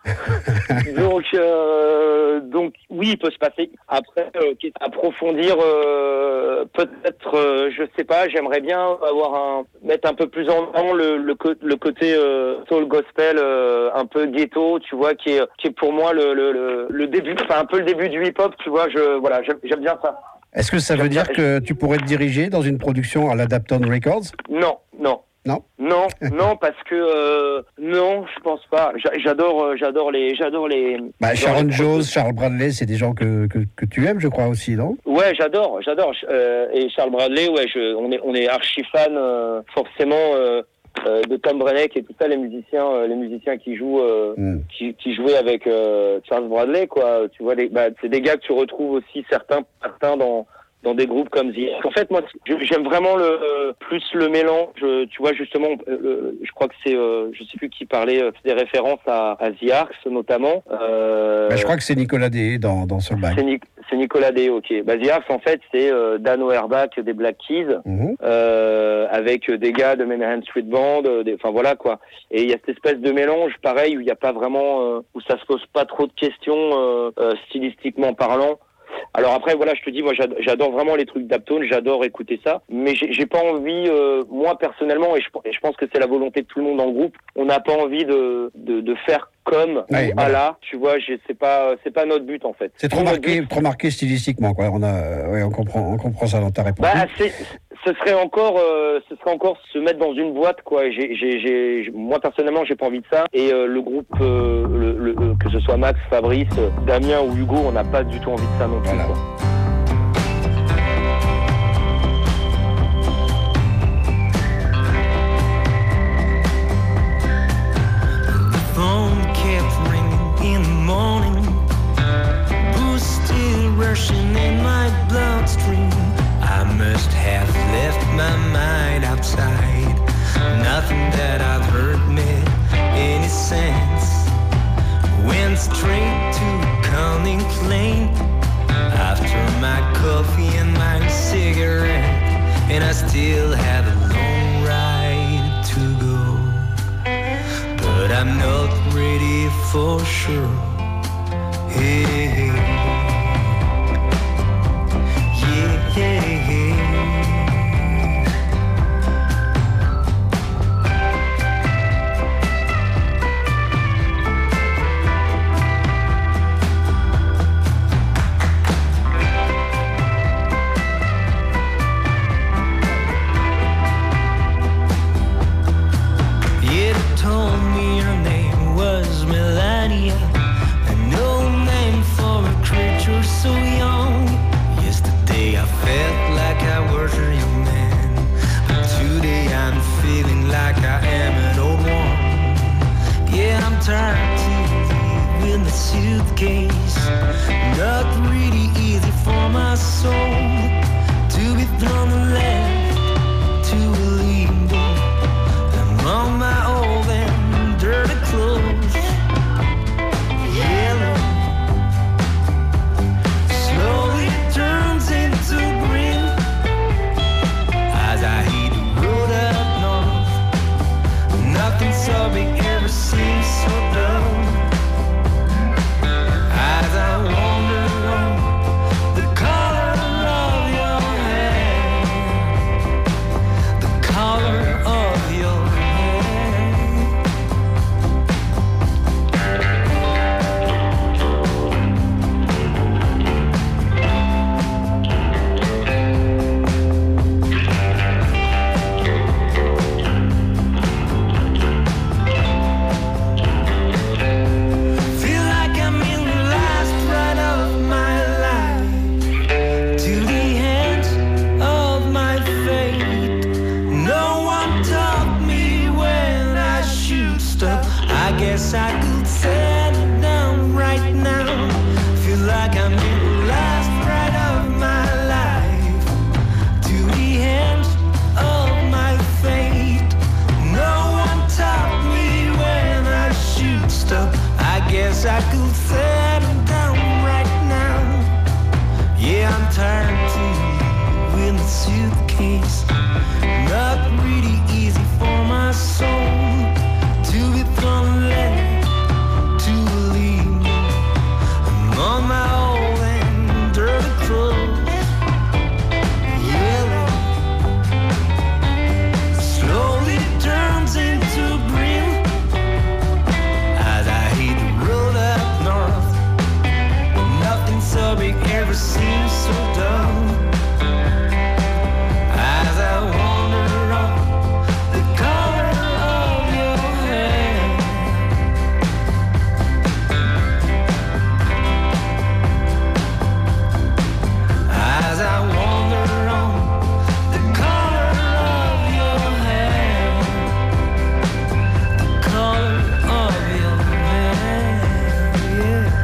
donc, euh, donc, oui, il peut se passer. Après, euh, approfondir, euh, peut-être, euh, je sais pas. J'aimerais bien avoir un mettre un peu plus en avant le, le, le côté euh, soul gospel, euh, un peu ghetto, tu vois, qui est, qui est pour moi le, le, le, le début, enfin un peu le début du hip-hop, tu vois. Je, voilà, j'aime, j'aime bien ça. Est-ce que ça veut dire que tu pourrais te diriger dans une production à la Dapton Records ? Non, non. Non, non, non, parce que euh, non, je pense pas. J'adore, euh, j'adore les, j'adore les. Bah, Sharon Jones, Charles Bradley, c'est des gens que, que que tu aimes, je crois aussi, non ? Ouais, j'adore, j'adore. Euh, et Charles Bradley, ouais, je, on est, on est archi fan, euh, forcément. Euh, Euh, de Tom Brenneck et tout ça, les musiciens, euh, les musiciens qui jouent, euh, mm. qui, qui jouaient avec euh, Charles Bradley, quoi. Tu vois, les, bah, c'est des gars que tu retrouves aussi certains, certains dans dans des groupes comme The Arcs. En fait, moi, j'aime vraiment le euh, plus le mélange. Tu vois, justement, euh, je crois que c'est, euh, je sais plus qui parlait, euh, des références à, à The Arcs notamment. Euh, bah, je crois que c'est Nicolas Day dans dans ce bac. C'est, Ni- c'est Nicolas Day, ok. Bah, The Arcs, en fait, c'est euh, Dan Auerbach des Black Keys, mm-hmm. euh, avec des gars de Manhattan Street Band. Des, enfin voilà quoi. Et il y a cette espèce de mélange, pareil, où il n'y a pas vraiment, euh, où ça se pose pas trop de questions euh, euh, stylistiquement parlant. Alors après, voilà, je te dis, moi, j'adore vraiment les trucs d'Uptown, j'adore écouter ça, mais j'ai, j'ai pas envie, euh, moi, personnellement, et je, et je pense que c'est la volonté de tout le monde dans le groupe, on n'a pas envie de, de, de faire comme, oui, ou voilà. à la, tu vois, j'ai, c'est pas, c'est pas notre but, en fait. C'est trop marqué, but. trop marqué stylistiquement, quoi. On a, ouais, on comprend, on comprend ça dans ta réponse. Bah, c'est, ce serait encore, euh, ce serait encore se mettre dans une boîte, quoi. J'ai, j'ai, j'ai, moi, personnellement, j'ai pas envie de ça, et euh, le groupe, euh, le, le, euh, que ce soit Max, Fabrice, Damien ou Hugo, on n'a pas du tout envie de ça non plus, voilà. quoi. Rushing in my bloodstream, I must have left my mind outside. Nothing that I've heard made any sense. Went straight to Calling Plain after my coffee and my cigarette, and I still have a long ride to go, but I'm not ready for sure. Hey, hey. Yeah, yeah. You told me your name was Melania, a no name for a guess I could settle down right now. Feel like I'm in the last ride of my life, to the end of my fate. No one taught me when I should stop. I guess I could settle down right now. Yeah, I'm tired too, with the suitcase. Not really easy for my soul to be thrown left to believe me. I'm on my old and dirty clothes, yellow slowly turns into green as I hit the road up north. Nothing so big ever seems so dumb. As I wander on the color of your hair, as I wander on the color of your hair, the color of your hair, yeah.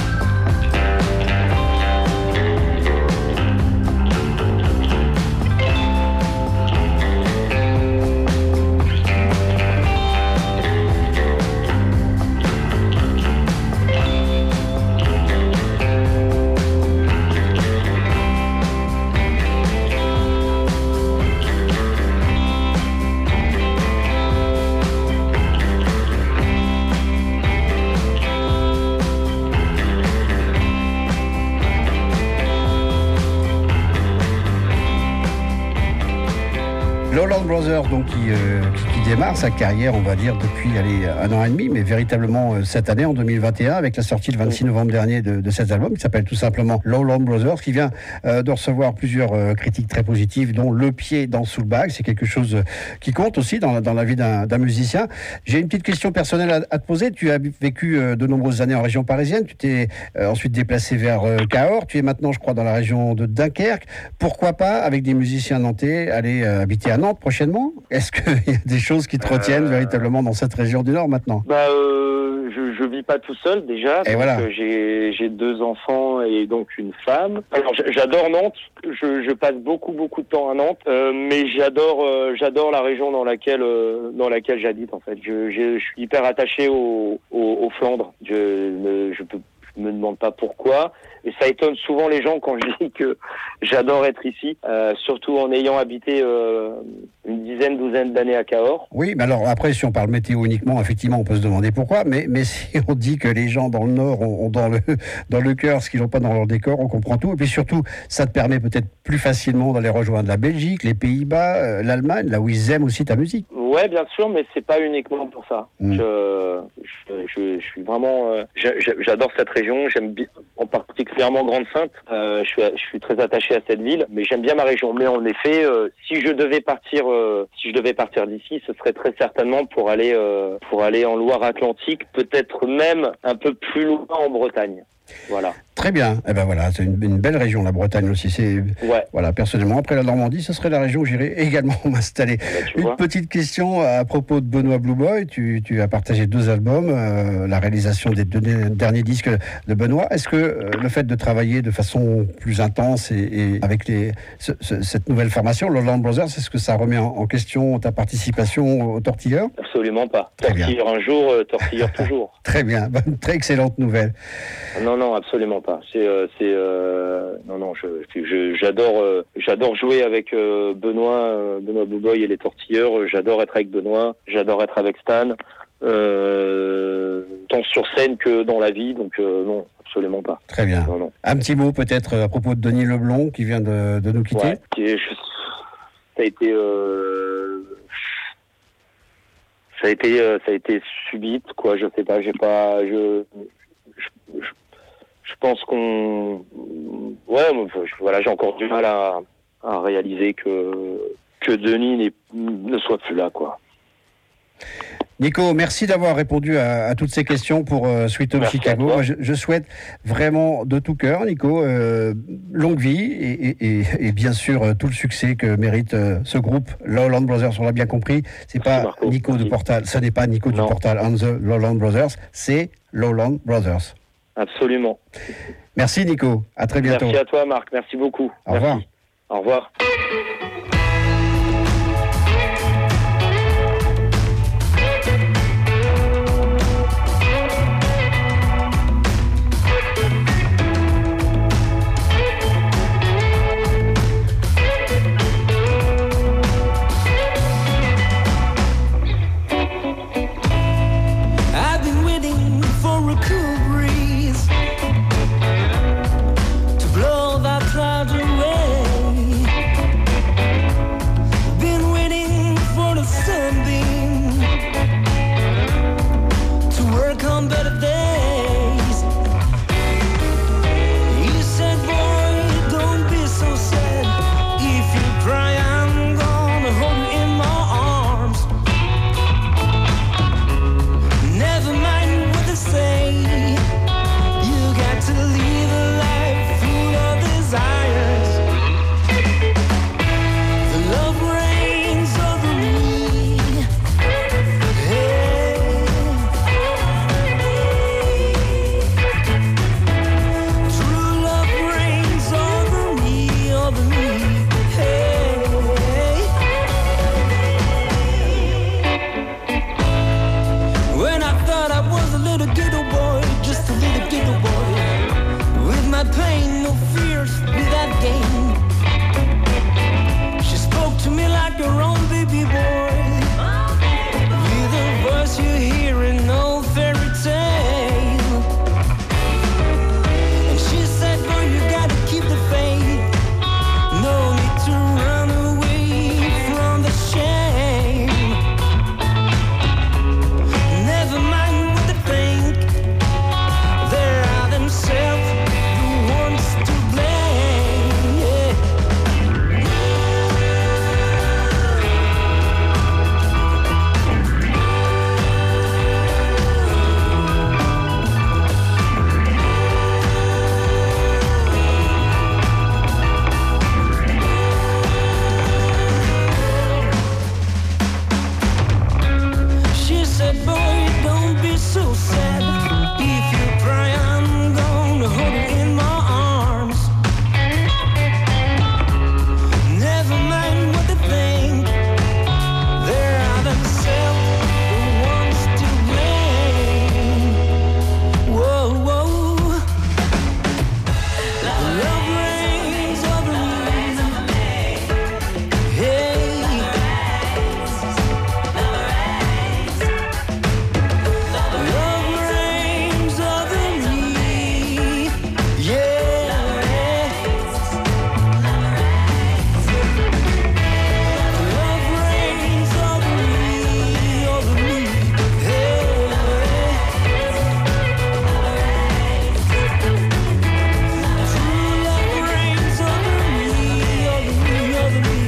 Lowland Brothers, donc, qui, euh, qui, qui démarre sa carrière, on va dire, depuis allez, un an et demi, mais véritablement euh, cette année, en deux mille vingt et un, avec la sortie le vingt-six novembre dernier de, de cet album, qui s'appelle tout simplement Lowland Brothers, qui vient euh, de recevoir plusieurs euh, critiques très positives, dont Le pied dans sous le bag. C'est quelque chose euh, qui compte aussi dans, dans la vie d'un, d'un musicien. J'ai une petite question personnelle à, à te poser. Tu as vécu euh, de nombreuses années en région parisienne. Tu t'es euh, ensuite déplacé vers euh, Cahors. Tu es maintenant, je crois, dans la région de Dunkerque. Pourquoi pas, avec des musiciens nantais, aller euh, habiter à Nantes prochainement? Est-ce qu'il y a des choses qui te retiennent euh... véritablement dans cette région du Nord maintenant? Bah, euh, je, je vis pas tout seul déjà. Et voilà. J'ai, j'ai deux enfants et donc une femme. Alors j'adore Nantes. Je, je passe beaucoup beaucoup de temps à Nantes, euh, mais j'adore euh, j'adore la région dans laquelle euh, dans laquelle j'habite en fait. Je, je, je suis hyper attaché aux au, au Flandres. Je ne je peux je me demande pas pourquoi. Et ça étonne souvent les gens quand je dis que j'adore être ici, euh, surtout en ayant habité euh, une dizaine, douzaine d'années à Cahors. Oui, mais alors après, si on parle météo uniquement, effectivement, on peut se demander pourquoi. Mais, mais si on dit que les gens dans le Nord ont, ont dans le dans le cœur ce qu'ils n'ont pas dans leur décor, on comprend tout. Et puis surtout, ça te permet peut-être plus facilement d'aller rejoindre la Belgique, les Pays-Bas, euh, l'Allemagne, là où ils aiment aussi ta musique. Ouais, bien sûr, mais c'est pas uniquement pour ça. Mmh. Je, je, je, je suis vraiment, euh, j'adore cette région. J'aime bien, en particulièrement Grande-Synthe. Euh, je suis, je suis très attaché à cette ville, mais j'aime bien ma région. Mais en effet, euh, si je devais partir, euh, si je devais partir d'ici, ce serait très certainement pour aller, euh, pour aller en Loire-Atlantique, peut-être même un peu plus loin en Bretagne. Voilà. Très bien. Eh ben voilà, c'est une, une belle région, la Bretagne aussi. C'est ouais. Voilà, personnellement, après la Normandie, ce serait la région où j'irais également m'installer. Bah, une vois. petite question à propos de Benoît Blue Boy. Tu, tu as partagé deux albums, euh, la réalisation des deux derniers disques de Benoît. Est-ce que euh, le fait de travailler de façon plus intense et, et avec les, ce, ce, cette nouvelle formation, Lowland Brothers, est-ce que ça remet en, en question ta participation au Tortilleur? Absolument pas. Très Tortilleur bien. un jour, euh, Tortilleur toujours. Très bien, très excellente nouvelle. Non, non, absolument pas. C'est, euh, c'est, euh, non, non, je, je, j'adore, euh, j'adore jouer avec euh, Benoît, euh, Benoît Blue Boy et les Tortilleurs. J'adore être avec Benoît. J'adore être avec Stan, euh, tant sur scène que dans la vie. Donc euh, non, absolument pas. Très bien. Non, non. Un petit mot peut-être à propos de Denis Leblond qui vient de, de nous quitter. Ouais, et je, ça a été. Euh, Ça a été, euh, ça a été subite, quoi. Je sais pas, j'ai pas, je, je, je, je pense qu'on, ouais, je, voilà, j'ai encore du mal à, à réaliser que que Denis n'est, ne soit plus là, quoi. Nico, merci d'avoir répondu à, à toutes ces questions pour euh, Sweet Home Merci Chicago. Moi, je, je souhaite vraiment de tout cœur, Nico, euh, longue vie et, et, et, et bien sûr euh, tout le succès que mérite euh, ce groupe Lowland Brothers. On l'a bien compris, c'est pas Marco, Nico merci. du Portal, ce n'est pas Nico Non. du Portal and the Lowland Brothers, c'est Lowland Brothers. Absolument. Merci Nico, à très bientôt. Merci à toi, Marc. Merci beaucoup. Au revoir. Merci. Au revoir. I've been waiting for a cool breeze to blow that cloud away. Been waiting for the sunbeam to work on better days. You said, boy, don't be so sad. If you cry, I'm gonna hold you in my arms. Never mind what they say. You got to live a life full of desires. The love reigns over me. Hey. True love reigns over me, over me. Hey. When I thought I was a little ghetto boy, just a little ghetto boy, with my pain, no fears, without gain. She spoke to me like her own baby boy, with a voice you hear in no fairy tale. And she said, boy, you gotta keep the faith. No need to run away from the shame. Never mind what they think. They are themselves the ones to blame. Yeah. She said, boy, don't be so sad. If you cry, I'm gonna hold you in my arms. Never mind what they think. They are themselves the ones to blame. Whoa, whoa. Love reigns over me. Hey. Love reigns over me, yeah. Love reigns over me, over me, hey. True love reigns over me, over me, over me.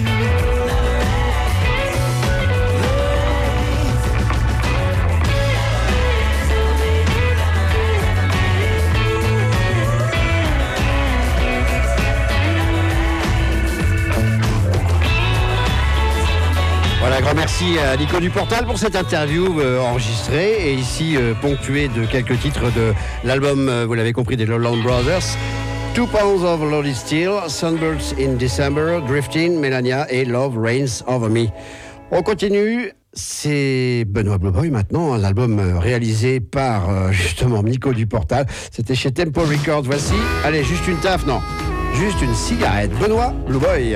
Voilà, grand merci à Nico du Portal pour cette interview euh, enregistrée et ici euh, ponctuée de quelques titres de l'album, euh, vous l'avez compris, des Lowland Brothers. Two Pounds of Loaded Steel, Sunbursts in December, Drifting, Melania et Love Reigns Over Me. On continue, c'est Benoît Blueboy maintenant, un album euh, réalisé par euh, justement Nico du Portal. C'était chez Tempo Records, voici, allez, juste une taf, non, juste une cigarette. Benoît Blueboy.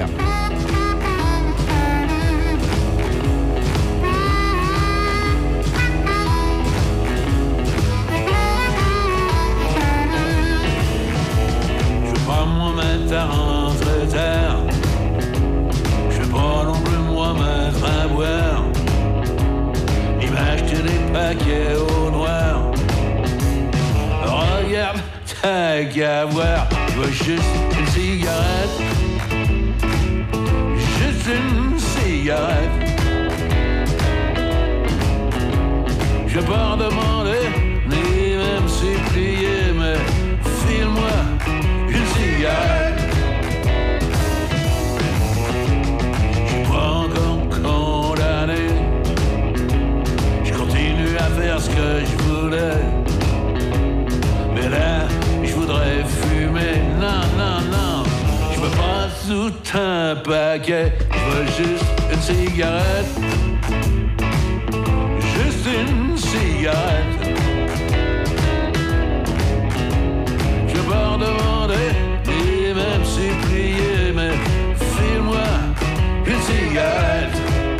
Je veux pas moi mettre à rentrer terre. Je veux pas non plus moi mettre à boire. Ni m'acheter des paquets au noir. Regarde, t'as qu'à voir. Je veux juste une cigarette. Juste une cigarette. pas demander, ni même supplier, mais file-moi une cigarette. Je suis pas encore condamné, je continue à faire ce que je voulais. Mais là, je voudrais fumer, non, non, non. Je veux pas tout un paquet, je veux juste une cigarette. Juste une cigarette. Je veux pas demander, ni même supplier, mais file-moi une cigarette.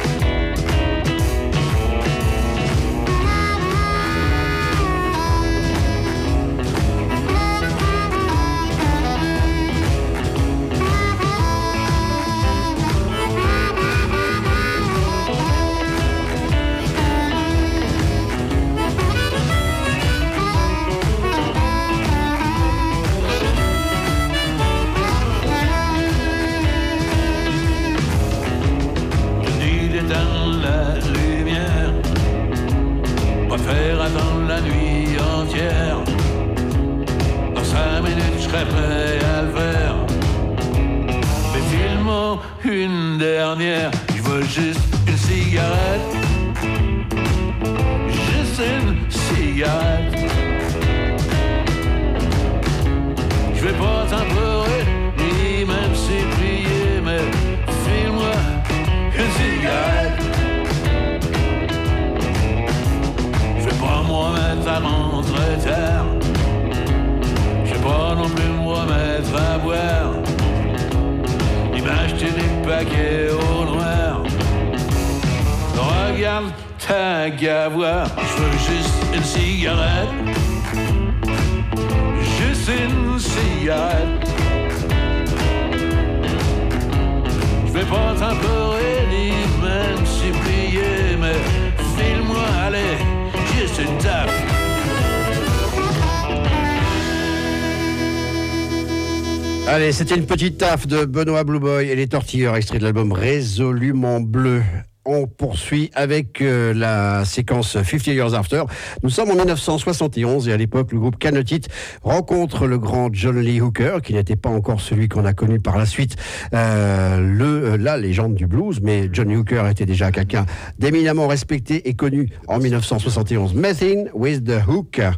Dans la lumière, préfère attendre la nuit entière. Dans cinq minutes, je serai prêt à le faire. Mais file-moi une dernière, je veux juste une cigarette. Juste une cigarette. Je vais pas t'implorer, ni même supplier, mais file-moi une cigarette. Je vais pas me remettre à rentrer tard. Je vais pas non plus me remettre à boire, ni m'acheter des paquets au noir. Regarde ta gavoire, je veux juste une cigarette. Juste une cigarette. Je vais pas t'implorer, ni même supplier, mais file-moi, allez, juste une tape. Allez, c'était une petite taffe de Benoît Blue Boy et les Tortilleurs, extrait de l'album Résolument Bleu. On poursuit avec euh, la séquence cinquante Years After. Nous sommes en dix-neuf cent soixante et onze et à l'époque, le groupe Canotite rencontre le grand John Lee Hooker, qui n'était pas encore celui qu'on a connu par la suite, euh, le, euh, la légende du blues, mais John Lee Hooker était déjà quelqu'un d'éminemment respecté et connu en dix-neuf cent soixante et onze. Messing with the Hooker.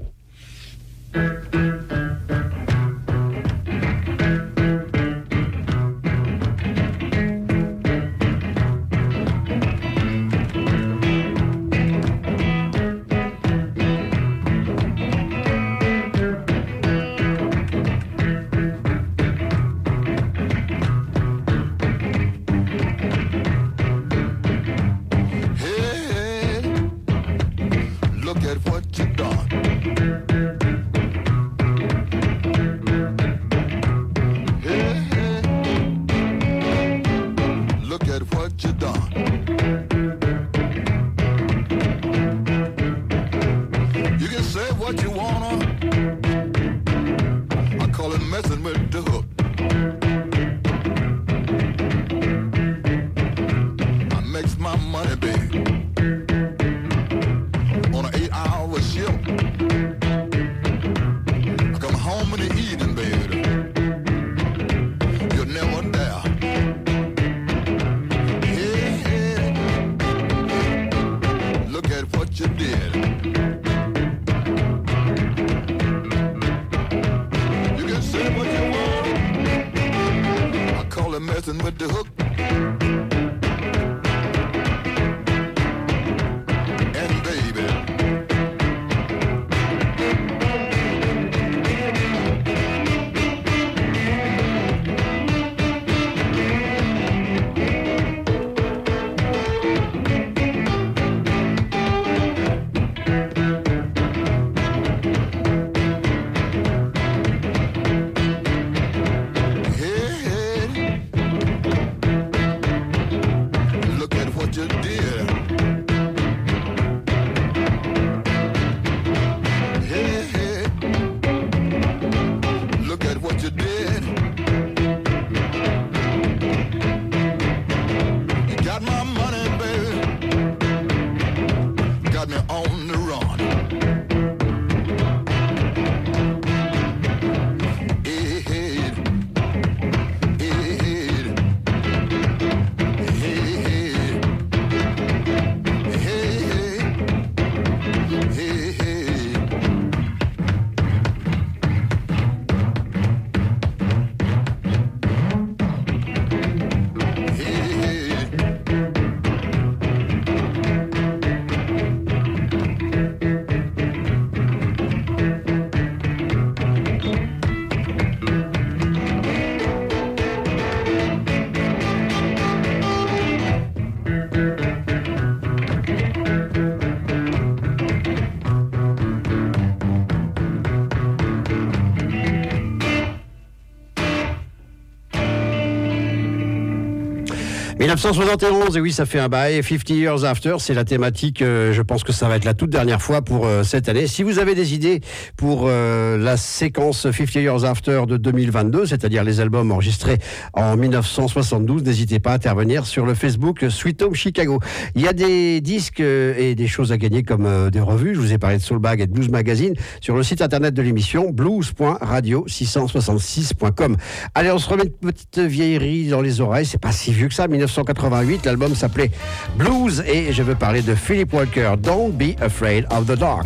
dix-neuf cent soixante et onze, et oui, ça fait un bail. cinquante Years After, c'est la thématique. Euh, je pense que ça va être la toute dernière fois pour euh, cette année. Si vous avez des idées pour euh, la séquence cinquante Years After de deux mille vingt-deux, c'est-à-dire les albums enregistrés en dix-neuf cent soixante-douze, n'hésitez pas à intervenir sur le Facebook Sweet Home Chicago. Il y a des disques euh, et des choses à gagner comme euh, des revues. Je vous ai parlé de Soulbag et de Blues Magazine sur le site internet de l'émission blues point radio six cent soixante-six point com. Allez, on se remet une petite vieillerie dans les oreilles. C'est pas si vieux que ça. dix-neuf cent quatre-vingt-huit, l'album s'appelait Blues et je veux parler de Philip Walker. Don't be afraid of the dark.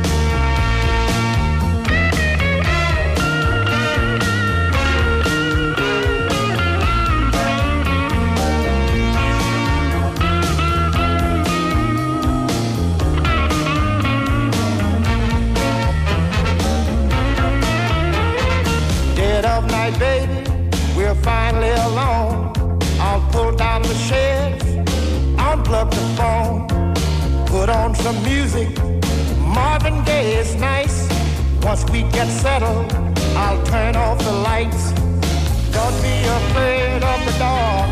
Dead of night, baby, we're finally alone. I'll pull down the shades, unplug the phone, put on some music. Marvin Gaye is nice. Once we get settled, I'll turn off the lights. Don't be afraid of the dark.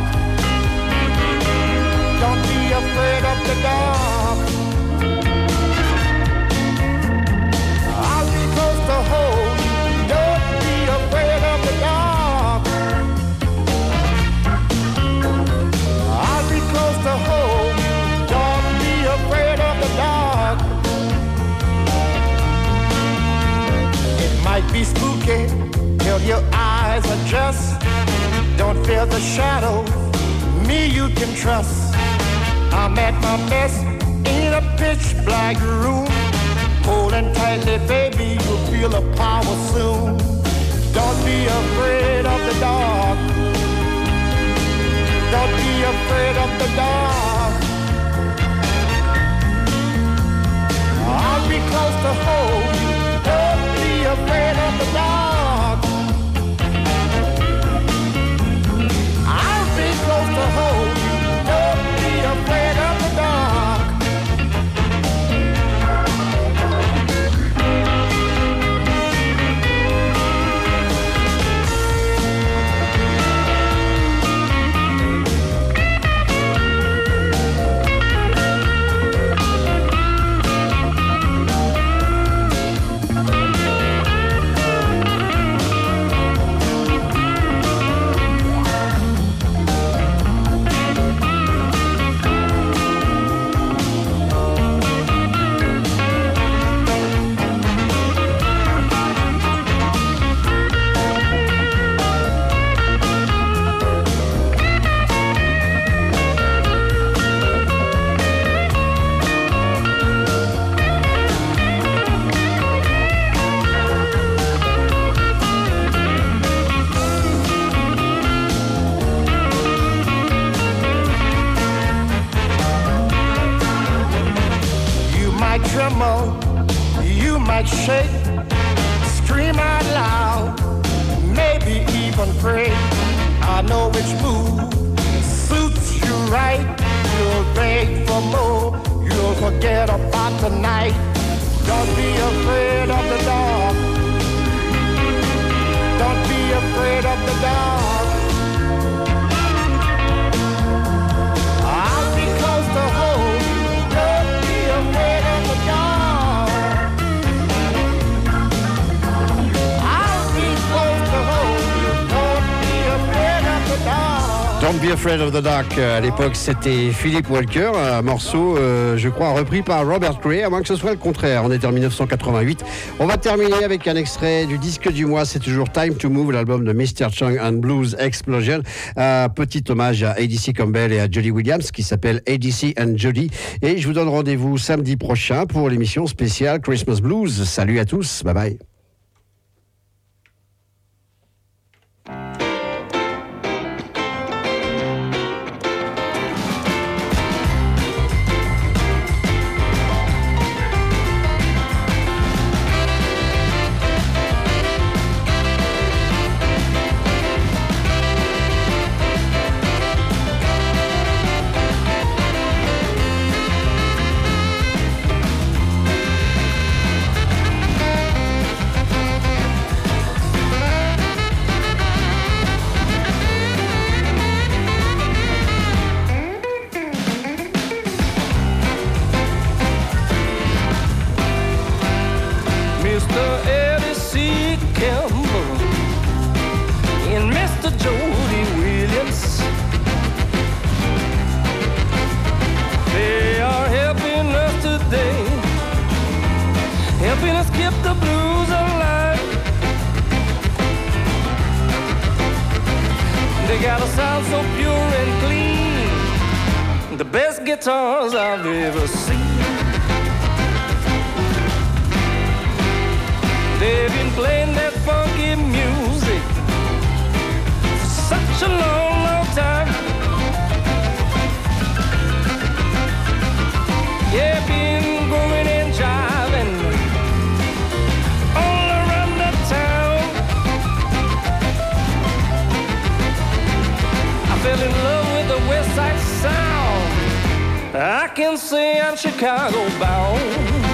Don't be afraid of the dark. I'll be close to hold you. Don't be afraid of the dark. I'll be close to hold you. Don't be afraid of the dark. It might be spooky till your eyes adjust. Don't fear the shadows, me you can trust. I'm at my best in a pitch black room. Holding tightly, baby, you'll feel the power soon. Don't be afraid of the dark. Don't be afraid of the dark. I'll be close to hold you. Don't be afraid of the dark. I'll be close to hold you. Don't be afraid of the dark. You might shake, scream out loud, maybe even pray. I know which move suits you right. You'll beg for more, you'll forget about tonight. Don't be afraid of the dark. Don't be afraid of the dark. I'll be close to hold you. Don't be afraid of the dark. Don't be afraid of the dark. À l'époque, c'était Philip Walker, un morceau, euh, je crois, repris par Robert Cray, à moins que ce soit le contraire. On était en dix-neuf cent quatre-vingt-huit. On va terminer avec un extrait du disque du mois. C'est toujours Time to Move, l'album de mister Chung and Blues Explosion. Un petit hommage à A D C Campbell et à Jody Williams, qui s'appelle A D C and Jody. Et je vous donne rendez-vous samedi prochain pour l'émission spéciale Christmas Blues. Salut à tous. Bye bye. keep the blues alive. They got a sound so pure and clean, the best guitars I've ever seen. They've been playing that funky music for such a long, long time. Yeah, been going and jiving all around the town. I fell in love with the West Side Sound. I can say I'm Chicago bound.